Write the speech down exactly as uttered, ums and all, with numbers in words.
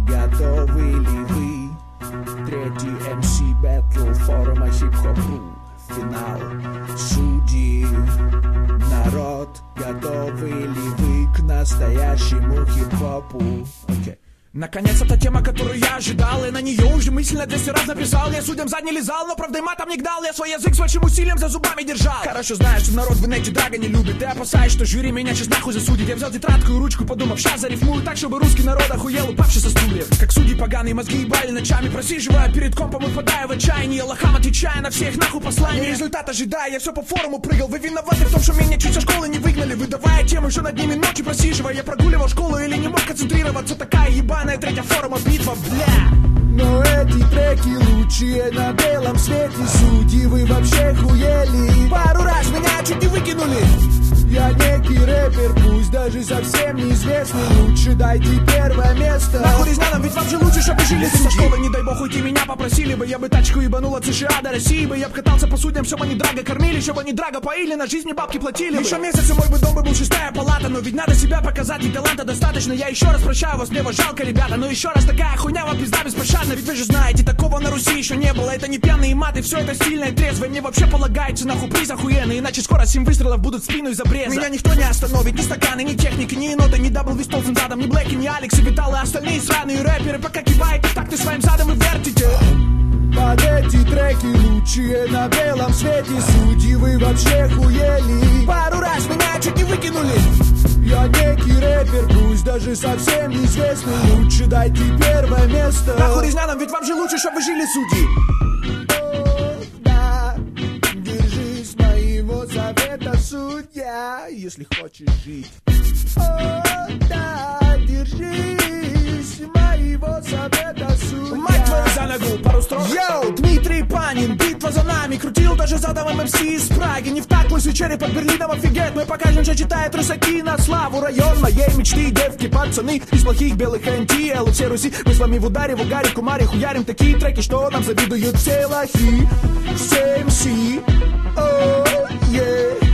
готовы ли вы? Третий эм си Battle форума хип-хоп.ру. Финал. Судьи, народ, готовы ли вы к настоящему хип-хопу? Окей. Наконец, это тема, которую я ожидал, и на нее уже мысленно двести раз написал. Я судьям задний лизал, но правда и матом не гнал. Я свой язык с большим усилием за зубами держал. Хорошо знаю, что народ в инете драга не любит. Ты опасаешься, что жюри меня сейчас нахуй засудит. Я взял тетрадку и ручку, подумав, щас зарифмую так, чтобы русский народ охуел, упавший со стульев. Как судьи поганые мозги ебали ночами, просиживая перед компом и впадая в отчаяние. Лохам отвечая на всех нахуй послания. И результат ожидая, я все по форуму прыгал. Вы виноваты в том, что меня чуть со школы не выгнали. Выдавая тему, еще над ними ночи просиживая. Я прогуливал школу или не мог концентрироваться. Такая ебаная третья форума битва, бля. Но эти треки лучшие на белом свете. Судьи, вы вообще хуели. Пару раз меня чуть не выкинули. Я некий рэпер, пусть даже совсем неизвестный. Лучше дайте первое место. Нахуй резня, ведь вам же лучше, чтобы жили со школы. Не дай бог уйти, меня попросили бы. Я бы тачку ебанул от США до России бы. Я бы катался по судьям, чтобы они драго кормили, чтобы они драго поили, на жизнь мне бабки платили бы. Еще месяц и мой бы дом бы был шестая палата. Но ведь надо себя показать, и таланта достаточно. Я еще раз прощаю вас, мне вас жалко, ребята. Но еще раз такая хуйня вам пизда беспощадна. Ведь вы же знаете, такого на Руси еще не было. Это не пьяные маты, все это стильно и трезво. Мне вообще полагается нахуй приз охуенный. Иначе скоро семь выстрелов будут в спину из обреза. Меня никто не остановит, ни стаканы, ни техники, ни енота, ни дабл ви стол задом, ни Блэки, ни Алекс и Витал, и остальные сраные рэперы. Пока киваете, так ты своим задом и вертите. Под эти треки лучшие на белом свете. Судьи, вы вообще хуели. Пару раз меня чуть не выкинули. Я некий рэпер, пусть даже совсем неизвестный. Лучше дайте первое место. Нахуй резня нам, ведь вам же лучше, чтобы вы жили, судьи. О, да, держись моего совета, судья, если хочешь жить. О, да, держись моего совета, судья. Мать твою за ногу, пару строк. Йоу, Дмитрий Панин, битва за нами. Крутил даже задом эм си из Праги. Не в так лысый череп под Берлином офигеть. Мы покажем, что читает русаки на славу. Район моей мечты, девки, пацаны из плохих белых эн ти эл. Все Руси, мы с вами в ударе, в угаре, кумаре. Хуярим такие треки, что нам завидуют все лохи. Все эм си, о, е.